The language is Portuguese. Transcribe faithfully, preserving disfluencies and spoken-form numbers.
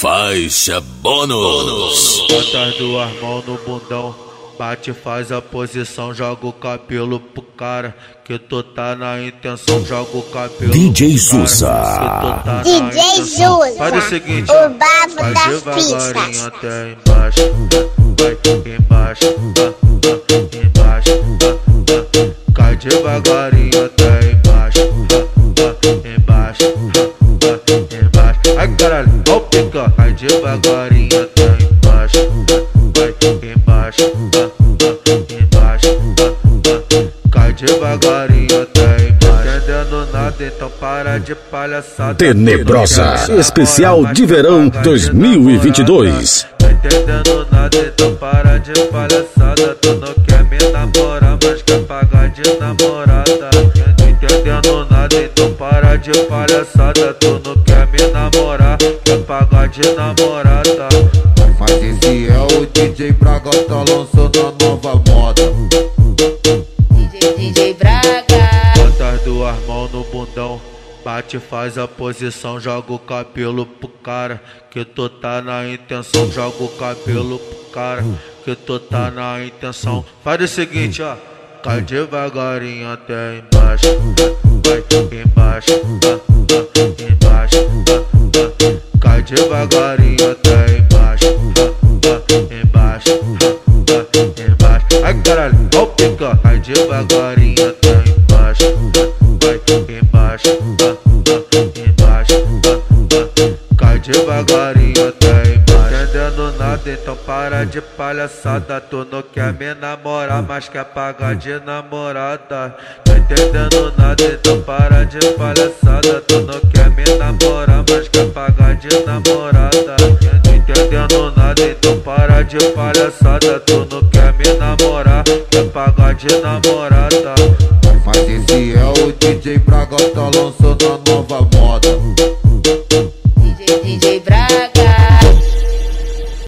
Faixa bônus. Bota as duas mãos no bundão, bate, faz a posição, joga o cabelo pro cara, que tu tá na intenção, joga o cabelo D J pro Zusa. cara, D J Zusa, faz o seguinte, o bafo vai das devagarinho pistas. até embaixo, vai embaixo, embaixo, cai devagarinho até embaixo, embaixo, embaixo. Ai caralho, ó o pica, cai devagarinho até embaixo, vai embaixo, embaixo, cai devagarinho até embaixo. Entendendo nada, então para de palhaçada. Tenebrosa, especial de verão dois mil e vinte e dois. Tá entendendo nada, então para de palhaçada. Tu não quer me namorar, mas quer pagar de namorada. Não entendendo nada, então para de palhaçada. Tu não quer me namorar, quer pagar de namorada. Mas esse é o D J Braga, tá lançando a nova moda. D J, D J Braga. Bota as duas mãos no bundão, bate, faz a posição, joga o cabelo pro cara, que tu tá na intenção, joga o cabelo pro cara, que tu tá na intenção. Faz o seguinte, ó, cai devagarinho até embaixo, vai embaixo, embaixo, cai devagarinho até embaixo, embaixo, embaixo. Ai caralho, ó o pica, cai devagarinho até embaixo, vai embaixo, embaixo, cai devagarinho até embaixo. Entendendo nada, então para de palhaçada. Tu não quer me namorar, mas quer pagar de namorada. Tá entendendo nada, então para de palhaçada. Tu não quer me namorar, mas quer pagar de namorada. Não entendendo nada, então para de palhaçada. Tu não quer me namorar, quer pagar de namorada. Mas esse é o D J Braga, tá lançando a nova moda.